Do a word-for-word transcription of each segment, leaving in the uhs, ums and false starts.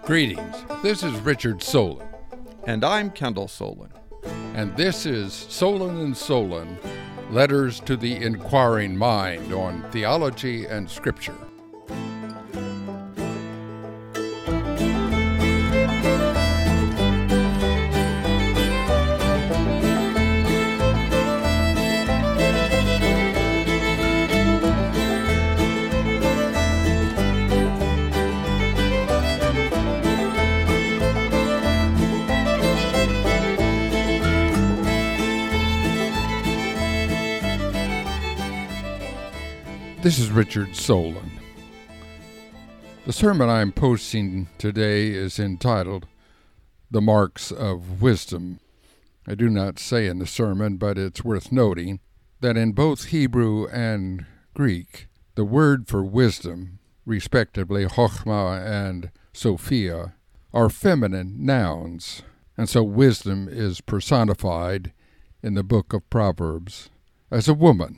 Greetings. This is Richard Solon. And I'm Kendall Solon. And this is Solon and Solon, Letters to the Inquiring Mind on Theology and Scripture. This is Richard Solon. The sermon I'm posting today is entitled, The Marks of Wisdom. I do not say in the sermon, but it's worth noting, that in both Hebrew and Greek, the word for wisdom, respectively chokhmah and sophia, are feminine nouns, and so wisdom is personified in the book of Proverbs as a woman.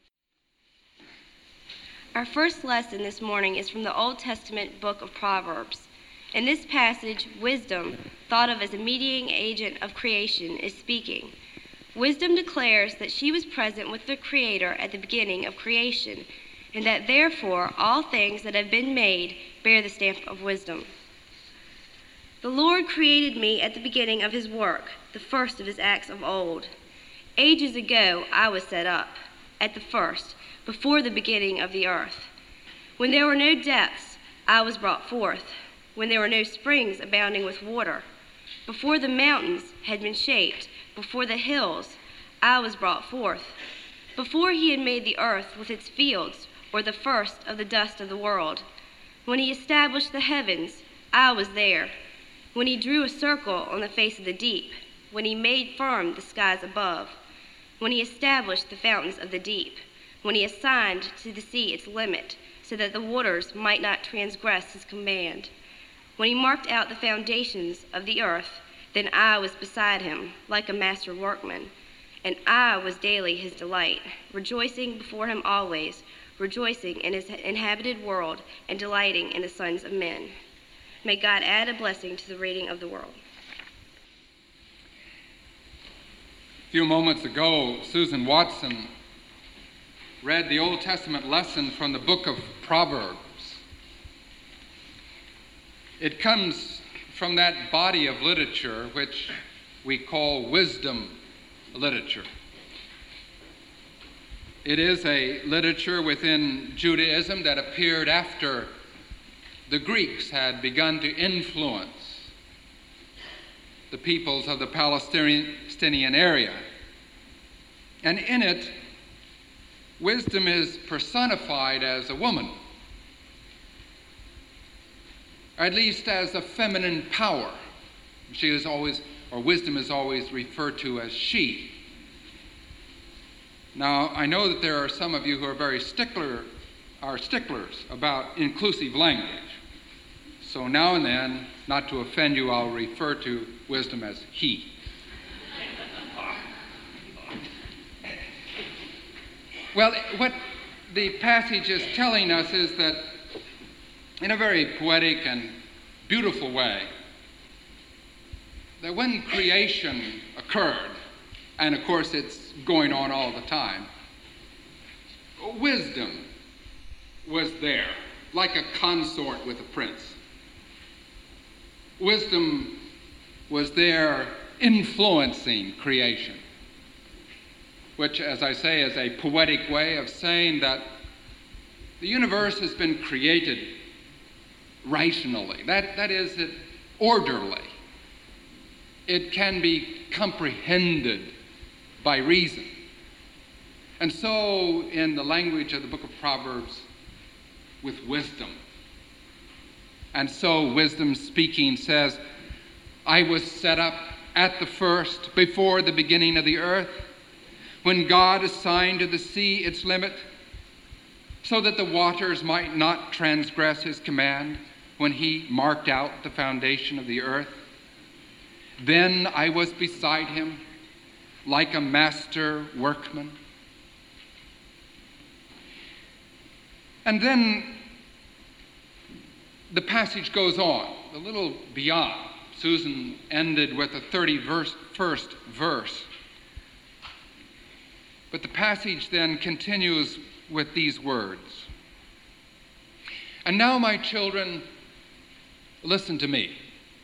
Our first lesson this morning is from the Old Testament book of Proverbs. In this passage, wisdom, thought of as a mediating agent of creation, is speaking. Wisdom declares that she was present with the Creator at the beginning of creation, and that therefore all things that have been made bear the stamp of wisdom. The Lord created me at the beginning of his work, the first of his acts of old. Ages ago I was set up, at the first, before the beginning of the earth. When there were no depths, I was brought forth, when there were no springs abounding with water. Before the mountains had been shaped, before the hills, I was brought forth. Before he had made the earth with its fields, or the first of the dust of the world. When he established the heavens, I was there. When he drew a circle on the face of the deep, when he made firm the skies above, when he established the fountains of the deep, when he assigned to the sea its limit, so that the waters might not transgress his command. When he marked out the foundations of the earth, then I was beside him, like a master workman, and I was daily his delight, rejoicing before him always, rejoicing in his inhabited world, and delighting in the sons of men. May God add a blessing to the reading of the world. A few moments ago, Susan Watson read the Old Testament lesson from the book of Proverbs. It comes from that body of literature which we call wisdom literature. It is a literature within Judaism that appeared after the Greeks had begun to influence the peoples of the Palestinian area. And in it, wisdom is personified as a woman, or at least as a feminine power. She is always, or wisdom is always referred to as she. Now, I know that there are some of you who are very stickler, are sticklers about inclusive language. So now and then, not to offend you, I'll refer to wisdom as he. Well, what the passage is telling us is that in a very poetic and beautiful way, that when creation occurred, and of course it's going on all the time, wisdom was there, like a consort with a prince. Wisdom was there influencing creation, which, as I say, is a poetic way of saying that the universe has been created rationally. That, that is, it orderly. It can be comprehended by reason. And so, in the language of the book of Proverbs, with wisdom. And so, wisdom speaking says, I was set up at the first, before the beginning of the earth, when God assigned to the sea its limit, so that the waters might not transgress his command, when he marked out the foundation of the earth. Then I was beside him, like a master workman. And then the passage goes on. a little beyond. Susan ended with the thirty-first verse. But the passage then continues with these words. And now, my children, listen to me.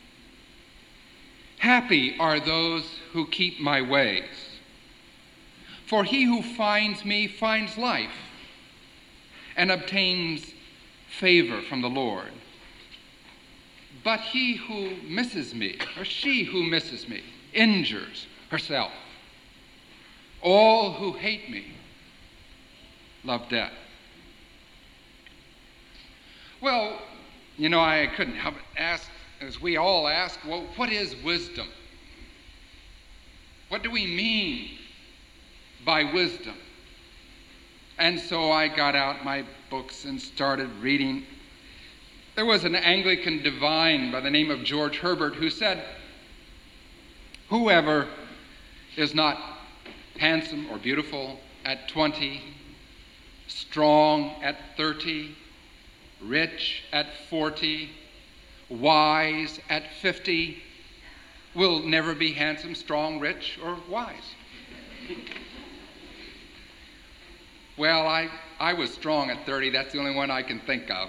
Happy are those who keep my ways. For he who finds me finds life and obtains favor from the Lord. But he who misses me, or she who misses me, injures herself. All who hate me love death. Well, you know, I couldn't help but ask, as we all ask, well, what is wisdom? What do we mean by wisdom? And so I got out my books and started reading. There was an Anglican divine by the name of George Herbert who said, whoever is not handsome or beautiful at twenty, strong at thirty, rich at forty, wise at fifty, will never be handsome, strong, rich, or wise. Well, I, I was strong at thirty. That's the only one I can think of.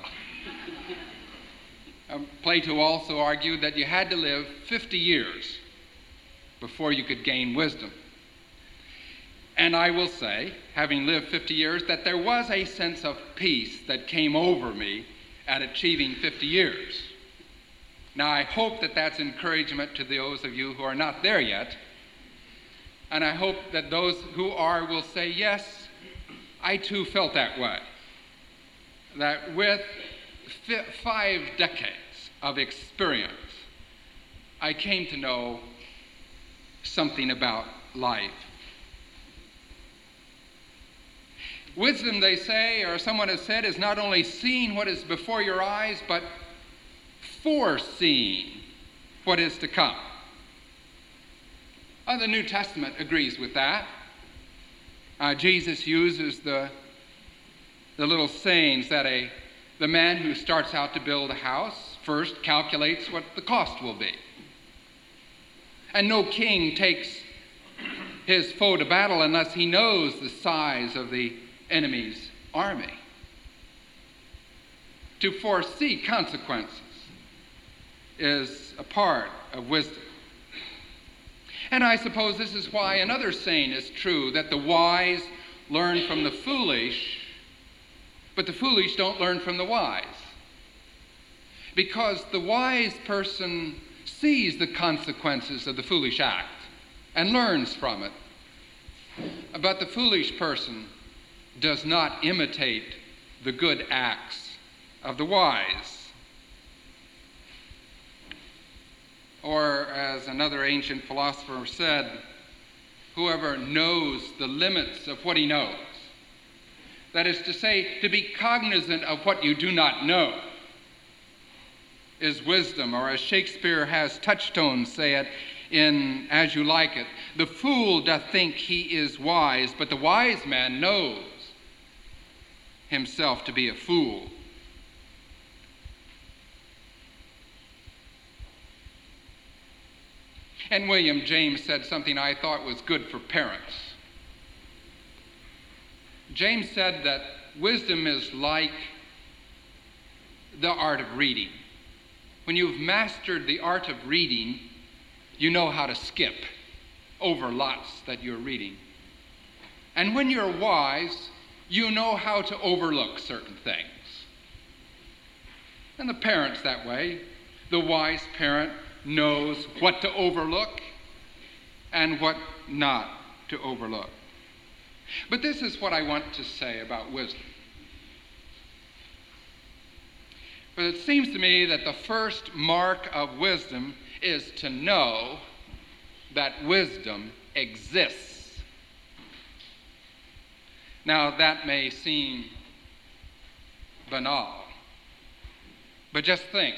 Um, Plato also argued that you had to live fifty years before you could gain wisdom. And I will say, having lived fifty years, that there was a sense of peace that came over me at achieving fifty years. Now, I hope that that's encouragement to those of you who are not there yet. And I hope that those who are will say, yes, I too felt that way. That with f- five decades of experience, I came to know something about life. Wisdom, they say, or someone has said, is not only seeing what is before your eyes, but foreseeing what is to come. Uh, the New Testament agrees with that. Uh, Jesus uses the, the little sayings that a the man who starts out to build a house first calculates what the cost will be. And no king takes his foe to battle unless he knows the size of the enemy's army. To foresee consequences is a part of wisdom. And I suppose this is why another saying is true, that the wise learn from the foolish, but the foolish don't learn from the wise. Because the wise person sees the consequences of the foolish act and learns from it. But the foolish person does not imitate the good acts of the wise. Or, as another ancient philosopher said, whoever knows the limits of what he knows. That is to say, to be cognizant of what you do not know is wisdom. Or as Shakespeare has Touchstone say it in As You Like It, the fool doth think he is wise, but the wise man knows himself to be a fool. And William James said something I thought was good for parents. James said that wisdom is like the art of reading. When you've mastered the art of reading, you know how to skip over lots that you're reading. And when you're wise, you know how to overlook certain things. And the parent's that way. The wise parent knows what to overlook and what not to overlook. But this is what I want to say about wisdom. But it seems to me that the first mark of wisdom is to know that wisdom exists. Now, that may seem banal, but just think.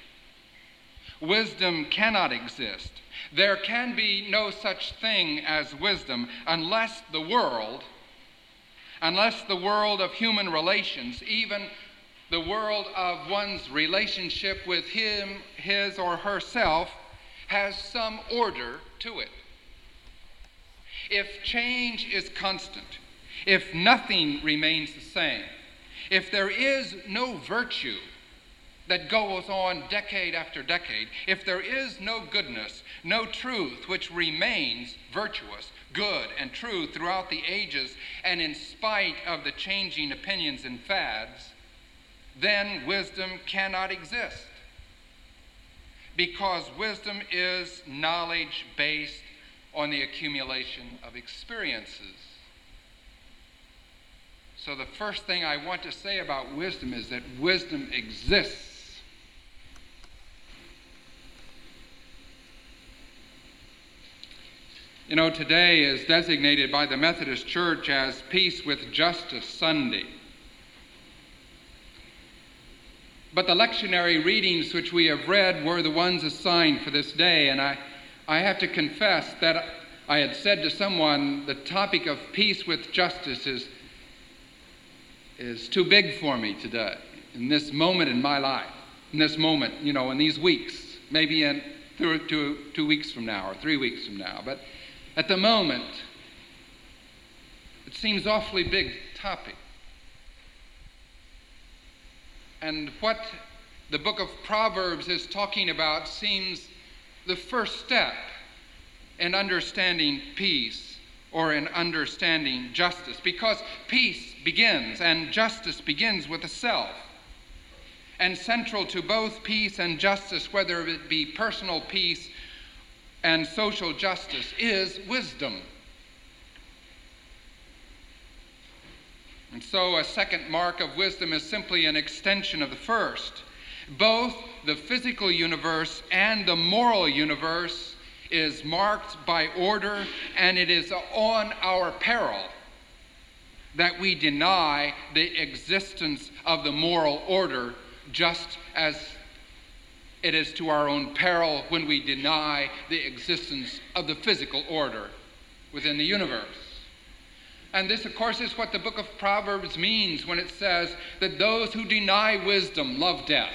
Wisdom cannot exist. There can be no such thing as wisdom unless the world, unless the world of human relations, even the world of one's relationship with him, his or herself, has some order to it. If change is constant, if nothing remains the same, if there is no virtue that goes on decade after decade, if there is no goodness, no truth which remains virtuous, good, and true throughout the ages, and in spite of the changing opinions and fads, then wisdom cannot exist. Because wisdom is knowledge based on the accumulation of experiences. So the first thing I want to say about wisdom is that wisdom exists. You know, today is designated by the Methodist Church as Peace with Justice Sunday. But the lectionary readings which we have read were the ones assigned for this day, and I, I have to confess that I had said to someone, the topic of peace with justice is, is too big for me today, in this moment in my life, in this moment, you know, in these weeks, maybe in two, two, two weeks from now or three weeks from now. But at the moment, it seems awfully big topic. And what the book of Proverbs is talking about seems the first step in understanding peace or in understanding justice, because peace begins and justice begins with the self. And central to both peace and justice, whether it be personal peace and social justice, is wisdom. And so a second mark of wisdom is simply an extension of the first. Both the physical universe and the moral universe is marked by order, and it is on our peril that we deny the existence of the moral order, just as it is to our own peril when we deny the existence of the physical order within the universe. And this, of course, is what the book of Proverbs means when it says that those who deny wisdom love death.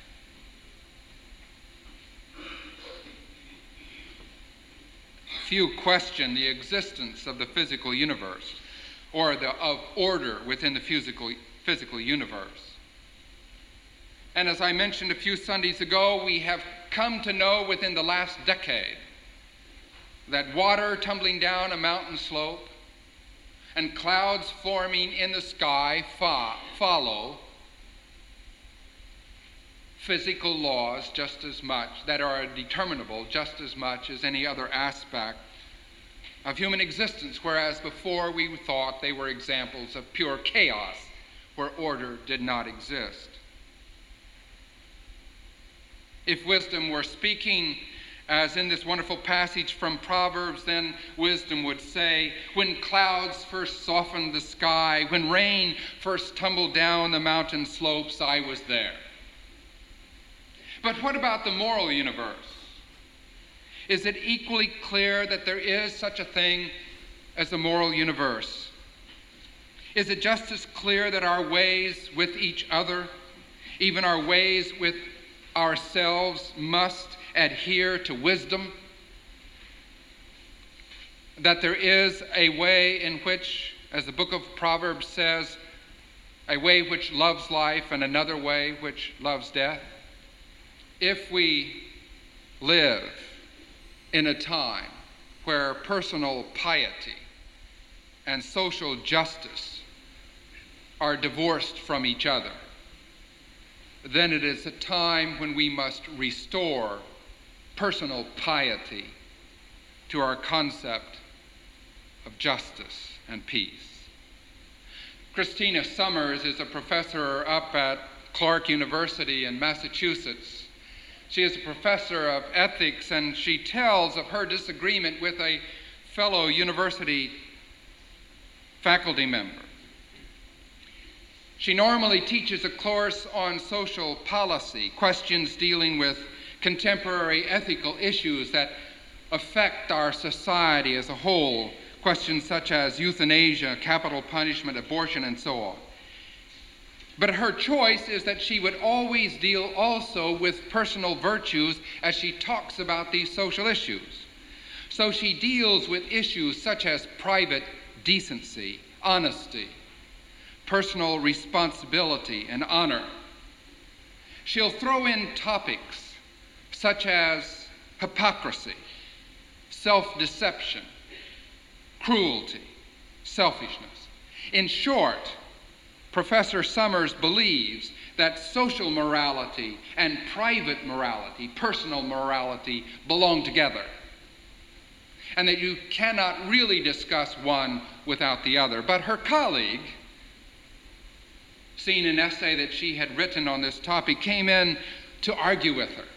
Few question the existence of the physical universe or the of order within the physical, physical universe. And as I mentioned a few Sundays ago, we have come to know within the last decade that water tumbling down a mountain slope and clouds forming in the sky fo- follow physical laws just as much, that are determinable just as much as any other aspect of human existence, whereas before we thought they were examples of pure chaos where order did not exist. If wisdom were speaking, as in this wonderful passage from Proverbs, then wisdom would say, when clouds first softened the sky, when rain first tumbled down the mountain slopes, I was there. But what about the moral universe? Is it equally clear that there is such a thing as the moral universe? Is it just as clear that our ways with each other, even our ways with ourselves, must adhere to wisdom? That there is a way in which, as the book of Proverbs says, a way which loves life and another way which loves death? If we live in a time where personal piety and social justice are divorced from each other, then it is a time when we must restore personal piety to our concept of justice and peace. Christina Summers is a professor up at Clark University in Massachusetts. She is a professor of ethics, and she tells of her disagreement with a fellow university faculty member. She normally teaches a course on social policy, questions dealing with contemporary ethical issues that affect our society as a whole, questions such as euthanasia, capital punishment, abortion, and so on. But her choice is that she would always deal also with personal virtues as she talks about these social issues. So she deals with issues such as private decency, honesty, personal responsibility, and honor. She'll throw in topics such as hypocrisy, self-deception, cruelty, selfishness. In short, Professor Summers believes that social morality and private morality, personal morality, belong together, and that you cannot really discuss one without the other. But her colleague, seeing an essay that she had written on this topic, came in to argue with her.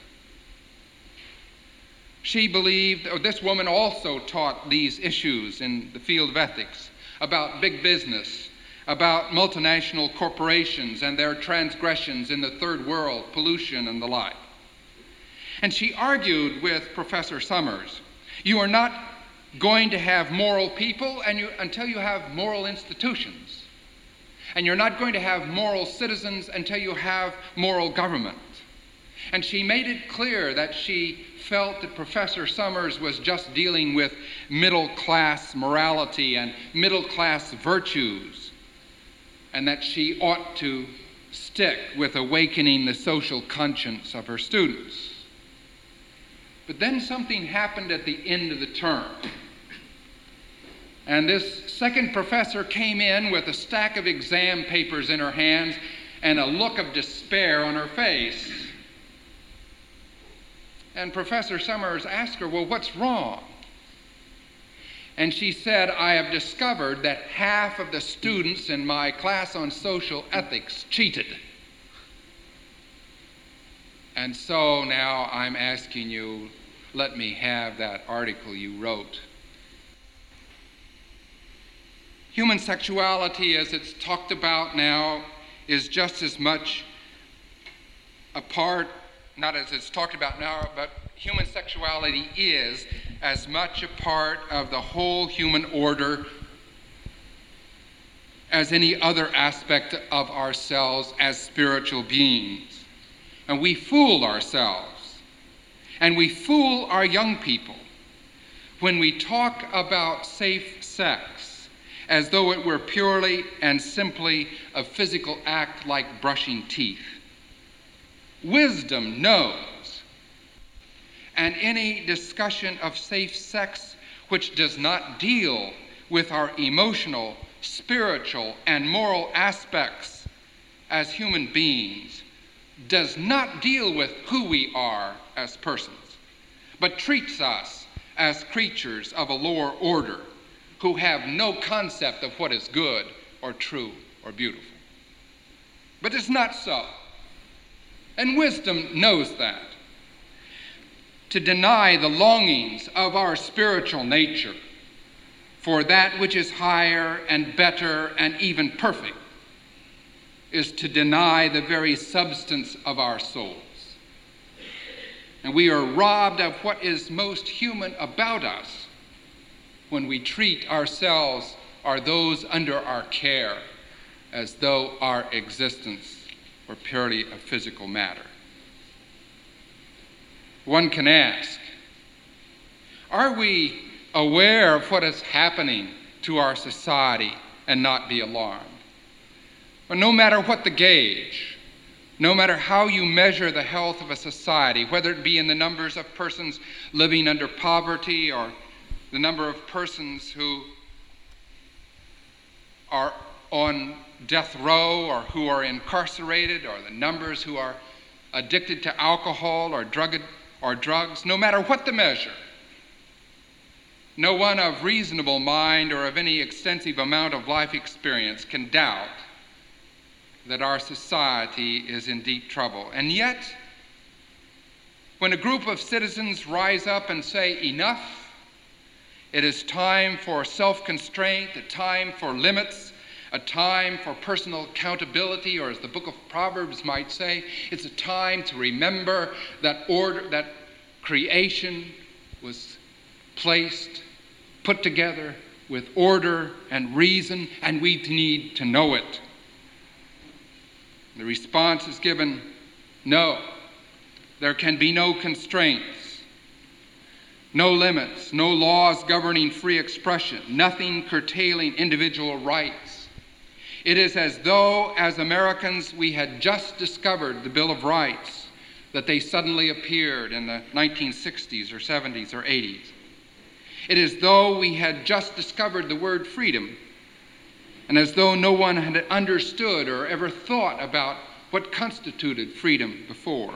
She believed, or this woman also taught these issues in the field of ethics, about big business, about multinational corporations and their transgressions in the third world, pollution and the like. And she argued with Professor Summers, you are not going to have moral people and you, until you have moral institutions. And you're not going to have moral citizens until you have moral government. And she made it clear that she felt that Professor Summers was just dealing with middle-class morality and middle-class virtues, and that she ought to stick with awakening the social conscience of her students. But then something happened at the end of the term. And this second professor came in with a stack of exam papers in her hands and a look of despair on her face. And Professor Summers asked her, well, what's wrong? And she said, I have discovered that half of the students in my class on social ethics cheated. And so now I'm asking you, let me have that article you wrote. Human sexuality, as it's talked about now, is just as much a part, not as it's talked about now, but human sexuality is as much a part of the whole human order as any other aspect of ourselves as spiritual beings. And we fool ourselves, and we fool our young people when we talk about safe sex as though it were purely and simply a physical act like brushing teeth. Wisdom knows, and any discussion of safe sex which does not deal with our emotional, spiritual, and moral aspects as human beings does not deal with who we are as persons, but treats us as creatures of a lower order who have no concept of what is good or true or beautiful. But it's not so. And wisdom knows that. To deny the longings of our spiritual nature for that which is higher and better and even perfect is to deny the very substance of our souls. And we are robbed of what is most human about us when we treat ourselves or those under our care as though our existence were purely a physical matter. One can ask, are we aware of what is happening to our society and not be alarmed? But no matter what the gauge, no matter how you measure the health of a society, whether it be in the numbers of persons living under poverty or the number of persons who are on death row or who are incarcerated, or the numbers who are addicted to alcohol or drug or drugs, no matter what the measure, no one of reasonable mind or of any extensive amount of life experience can doubt that our society is in deep trouble. And yet, when a group of citizens rise up and say, enough, it is time for self-constraint, a time for limits, a time for personal accountability, or as the book of Proverbs might say, it's a time to remember that order, that creation was placed, put together with order and reason, and we need to know it. The response is given, no, there can be no constraints, no limits, no laws governing free expression, nothing curtailing individual rights. It is as though, as Americans, we had just discovered the Bill of Rights, that they suddenly appeared in the nineteen sixties or seventies or eighties. It is as though we had just discovered the word freedom, and as though no one had understood or ever thought about what constituted freedom before.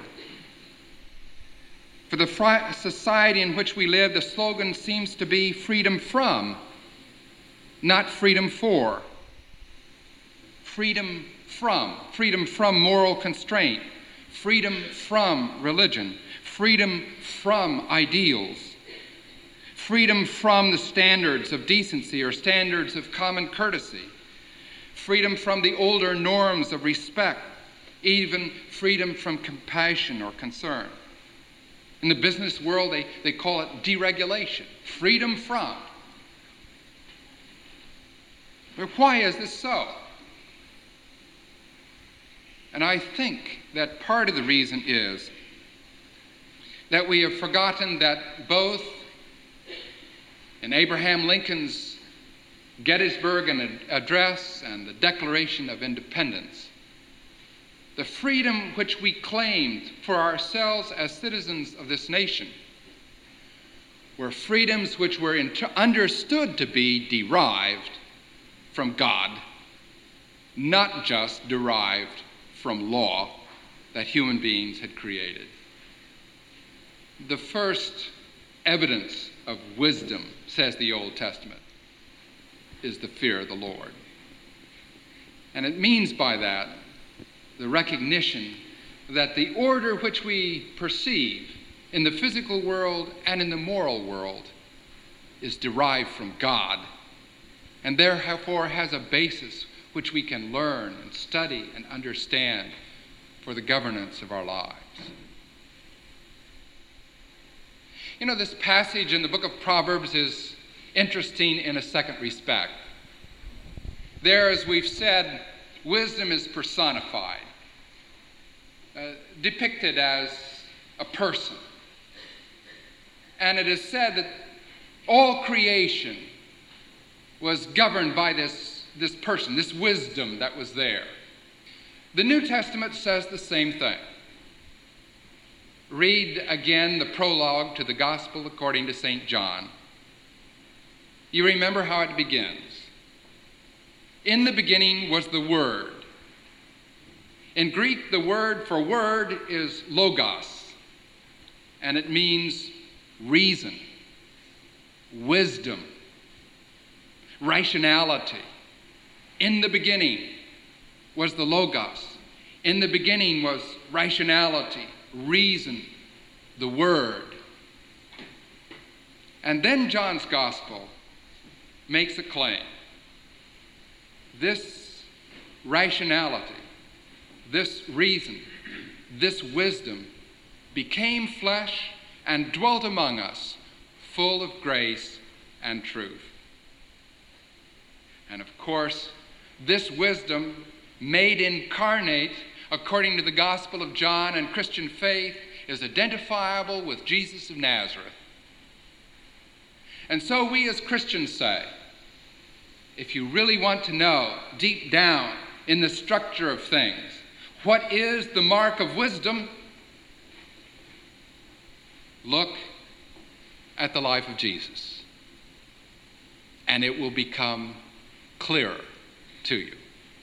For the fri- society in which we live, the slogan seems to be freedom from, not freedom for. Freedom from, freedom from moral constraint, freedom from religion, freedom from ideals, freedom from the standards of decency or standards of common courtesy, freedom from the older norms of respect, even freedom from compassion or concern. In the business world, they, they call it deregulation, freedom from. But why is this so? And I think that part of the reason is that we have forgotten that both in Abraham Lincoln's Gettysburg Address and the Declaration of Independence, the freedom which we claimed for ourselves as citizens of this nation were freedoms which were inter- understood to be derived from God, not just derived from law that human beings had created. The first evidence of wisdom, says the Old Testament, is the fear of the Lord. And it means by that the recognition that the order which we perceive in the physical world and in the moral world is derived from God, and therefore has a basis which we can learn and study and understand for the governance of our lives. You know, this passage in the book of Proverbs is interesting in a second respect. There, as we've said, wisdom is personified, uh, depicted as a person. And it is said that all creation was governed by this this person, this wisdom that was there. The New Testament says the same thing. Read again the prologue to the Gospel according to Saint John. You remember how it begins. In the beginning was the Word. In Greek, the word for word is logos, and it means reason, wisdom, rationality. In the beginning was the Logos. In the beginning was rationality, reason, the Word. And then John's Gospel makes a claim. This rationality, this reason, this wisdom became flesh and dwelt among us, full of grace and truth. And of course, this wisdom, made incarnate according to the Gospel of John and Christian faith, is identifiable with Jesus of Nazareth. And so we as Christians say, if you really want to know deep down in the structure of things, what is the mark of wisdom? Look at the life of Jesus, and it will become clearer to you.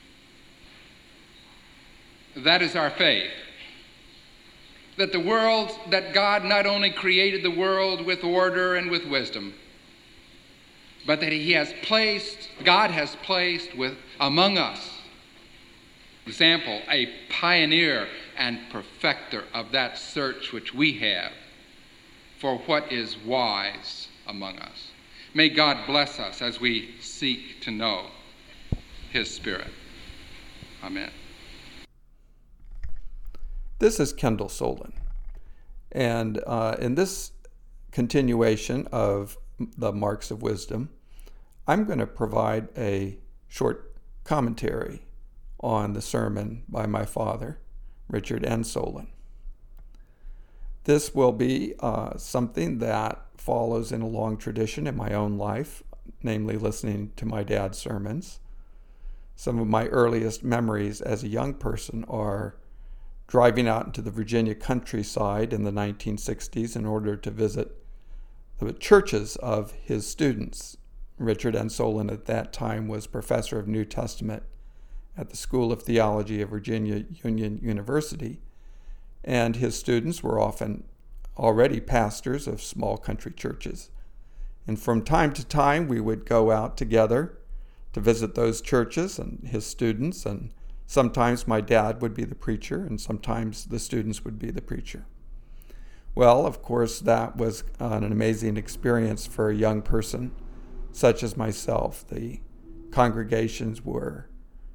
That is our faith. That the world, that God not only created the world with order and with wisdom, but that he has placed, God has placed with among us, example, a pioneer and perfecter of that search which we have for what is wise among us. May God bless us as we seek to know his Spirit. Amen. This is Kendall Solon, and uh, in this continuation of the Marks of Wisdom, I'm going to provide a short commentary on the sermon by my father, Richard N. Solon. This will be uh, something that follows in a long tradition in my own life, namely listening to my dad's sermons. Some of my earliest memories as a young person are driving out into the Virginia countryside in the nineteen sixties in order to visit the churches of his students. Richard N. Solon at that time was professor of New Testament at the School of Theology of Virginia Union University, and his students were often already pastors of small country churches. And from time to time, we would go out together to visit those churches and his students, and sometimes my dad would be the preacher, and sometimes the students would be the preacher. Well, of course, that was an amazing experience for a young person such as myself. The congregations were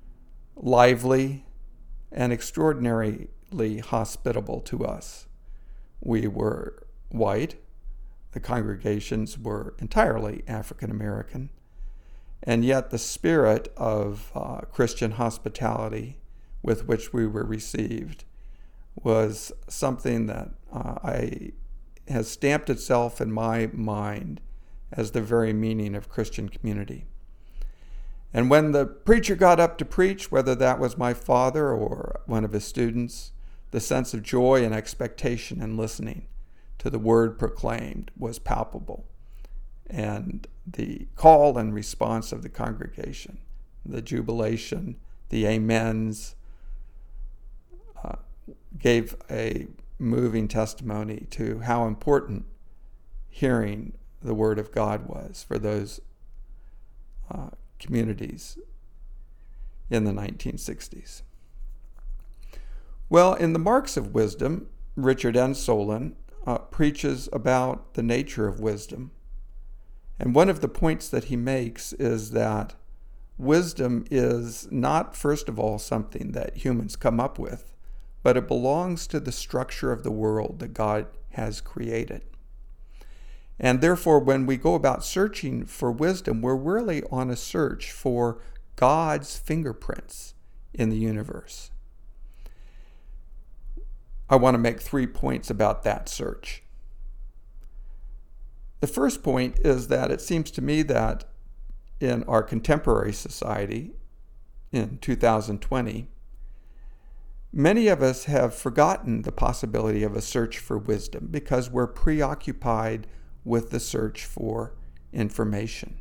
lively and extraordinarily hospitable to us. We were white. The congregations were entirely African American. And yet the spirit of uh, Christian hospitality with which we were received was something that uh, I has stamped itself in my mind as the very meaning of Christian community. And when the preacher got up to preach, whether that was my father or one of his students, the sense of joy and expectation in listening to the word proclaimed was palpable. And the call and response of the congregation, the jubilation, the amens, uh, gave a moving testimony to how important hearing the word of God was for those uh, communities in the nineteen sixties. Well, in the Marks of Wisdom, Richard N. Solon uh, preaches about the nature of wisdom. And one of the points that he makes is that wisdom is not, first of all, something that humans come up with, but it belongs to the structure of the world that God has created. And therefore, when we go about searching for wisdom, we're really on a search for God's fingerprints in the universe. I want to make three points about that search. The first point is that it seems to me that in our contemporary society, in two thousand twenty, many of us have forgotten the possibility of a search for wisdom because we're preoccupied with the search for information.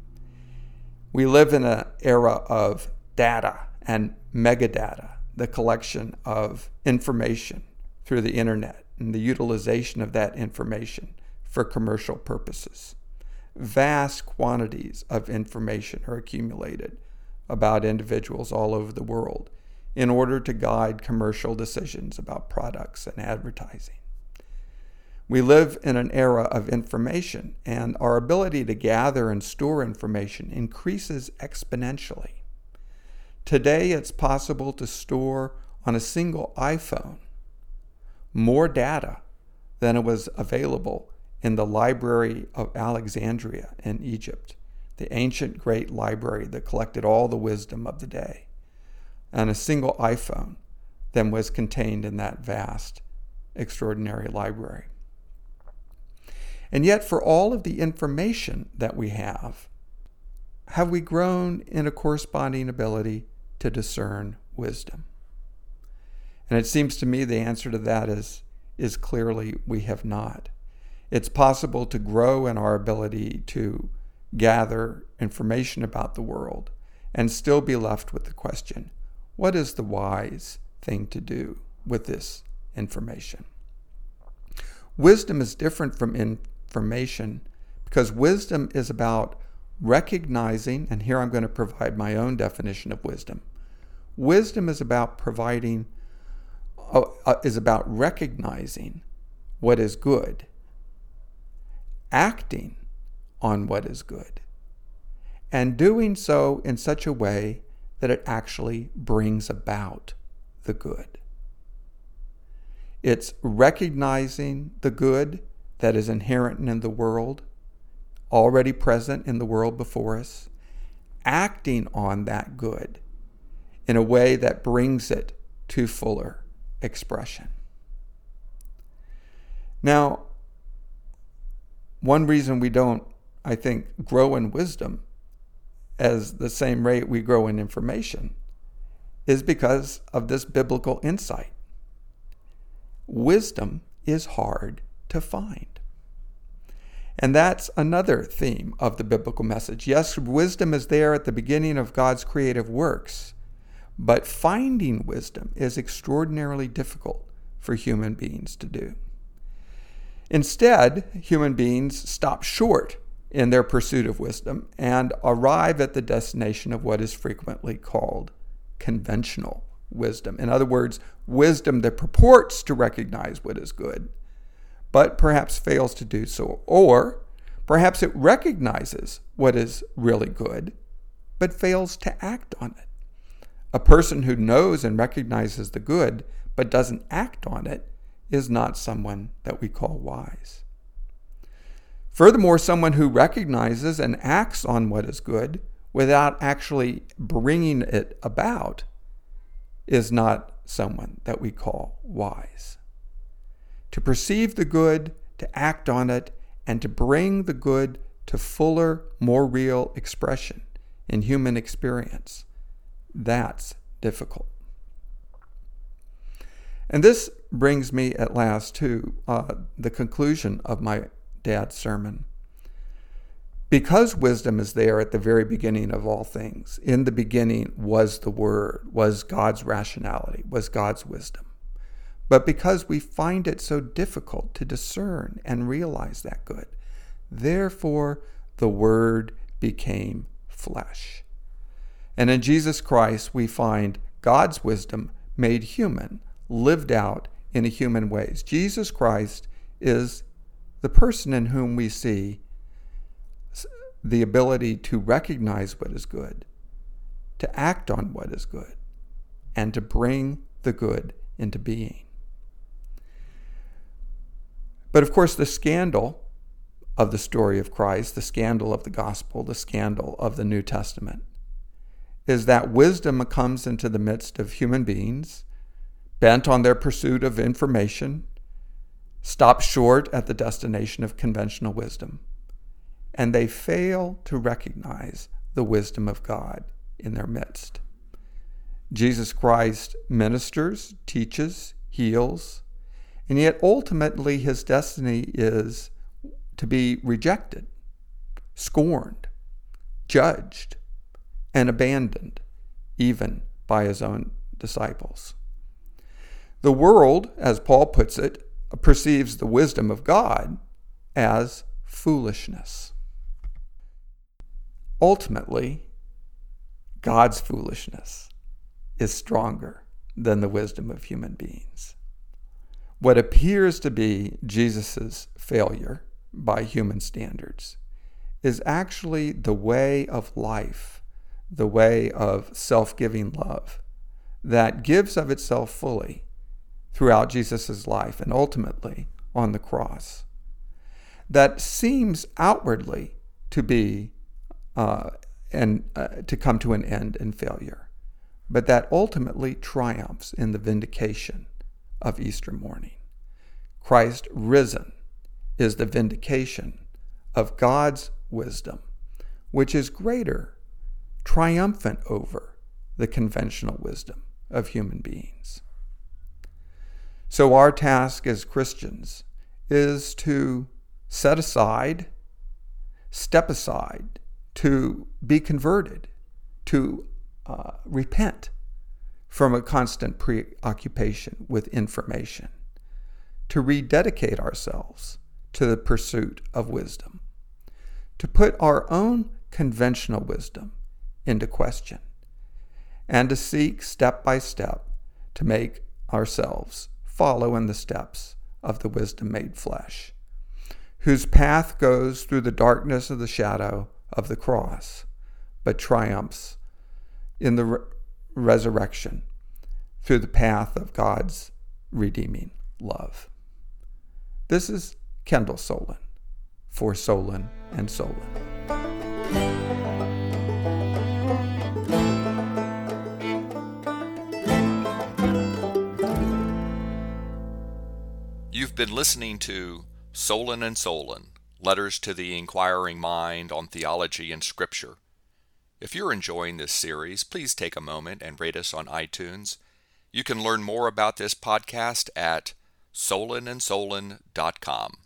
We live in an era of data and megadata, the collection of information through the internet and the utilization of that information for commercial purposes. Vast quantities of information are accumulated about individuals all over the world in order to guide commercial decisions about products and advertising. We live in an era of information, and our ability to gather and store information increases exponentially. Today, it's possible to store on a single iPhone more data than it was available in the Library of Alexandria in Egypt, the ancient great library that collected all the wisdom of the day. And a single iPhone then was contained in that vast, extraordinary library. And yet, for all of the information that we have, have we grown in a corresponding ability to discern wisdom? And it seems to me the answer to that is, is clearly we have not. It's possible to grow in our ability to gather information about the world and still be left with the question, what is the wise thing to do with this information? Wisdom is different from information because wisdom is about recognizing, and here I'm going to provide my own definition of wisdom. Wisdom is about providing, uh, uh, is about recognizing what is good, acting on what is good, and doing so in such a way that it actually brings about the good. It's recognizing the good that is inherent in the world, already present in the world before us, acting on that good in a way that brings it to fuller expression. Now, one reason we don't, I think, grow in wisdom as the same rate we grow in information is because of this biblical insight. Wisdom is hard to find. And that's another theme of the biblical message. Yes, wisdom is there at the beginning of God's creative works, but finding wisdom is extraordinarily difficult for human beings to do. Instead, human beings stop short in their pursuit of wisdom and arrive at the destination of what is frequently called conventional wisdom. In other words, wisdom that purports to recognize what is good, but perhaps fails to do so. Or perhaps it recognizes what is really good, but fails to act on it. A person who knows and recognizes the good, but doesn't act on it, is not someone that we call wise. Furthermore, someone who recognizes and acts on what is good without actually bringing it about is not someone that we call wise. To perceive the good, to act on it, and to bring the good to fuller, more real expression in human experience, that's difficult. And this brings me at last to uh, the conclusion of my dad's sermon. Because wisdom is there at the very beginning of all things, in the beginning was the Word, was God's rationality, was God's wisdom. But because we find it so difficult to discern and realize that good, therefore the Word became flesh. And in Jesus Christ, we find God's wisdom made human, lived out in a human ways. Jesus Christ is the person in whom we see the ability to recognize what is good, to act on what is good, and to bring the good into being. But of course, the scandal of the story of Christ, the scandal of the gospel, the scandal of the New Testament, is that wisdom comes into the midst of human beings, bent on their pursuit of information, stop short at the destination of conventional wisdom, and they fail to recognize the wisdom of God in their midst. Jesus Christ ministers, teaches, heals, and yet ultimately his destiny is to be rejected, scorned, judged, and abandoned, even by his own disciples. The world, as Paul puts it, perceives the wisdom of God as foolishness. Ultimately, God's foolishness is stronger than the wisdom of human beings. What appears to be Jesus' failure by human standards is actually the way of life, the way of self-giving love that gives of itself fully throughout Jesus' life and ultimately on the cross. That seems outwardly to be uh, and uh, to come to an end in failure, but that ultimately triumphs in the vindication of Easter morning. Christ risen is the vindication of God's wisdom, which is greater, triumphant over the conventional wisdom of human beings. So our task as Christians is to set aside, step aside, to be converted, to uh, repent from a constant preoccupation with information, to rededicate ourselves to the pursuit of wisdom, to put our own conventional wisdom into question, and to seek step by step to make ourselves follow in the steps of the wisdom made flesh, whose path goes through the darkness of the shadow of the cross, but triumphs in the re- resurrection through the path of God's redeeming love. This is Kendall Solon for Solon and Solon. been listening to Solon and Solon, Letters to the Inquiring Mind on Theology and Scripture. If you're enjoying this series, please take a moment and rate us on iTunes. You can learn more about this podcast at solon and solon dot com.